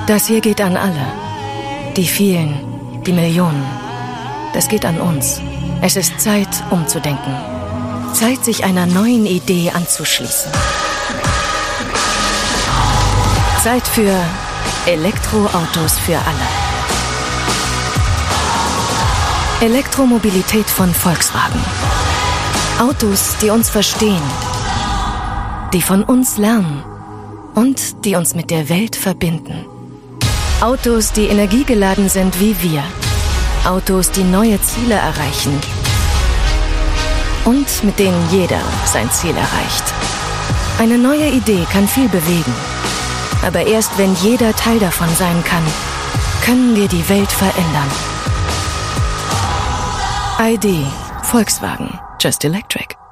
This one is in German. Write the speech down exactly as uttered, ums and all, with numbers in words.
Das hier geht an alle. Die vielen, die Millionen. Das geht an uns. Es ist Zeit, umzudenken. Zeit, sich einer neuen Idee anzuschließen. Zeit für Elektroautos für alle. Elektromobilität von Volkswagen. Autos, die uns verstehen, die von uns lernen und die uns mit der Welt verbinden. Autos, die energiegeladen sind wie wir. Autos, die neue Ziele erreichen und mit denen jeder sein Ziel erreicht. Eine neue Idee kann viel bewegen. Aber erst wenn jeder Teil davon sein kann, können wir die Welt verändern. I D. Volkswagen. Just Electric.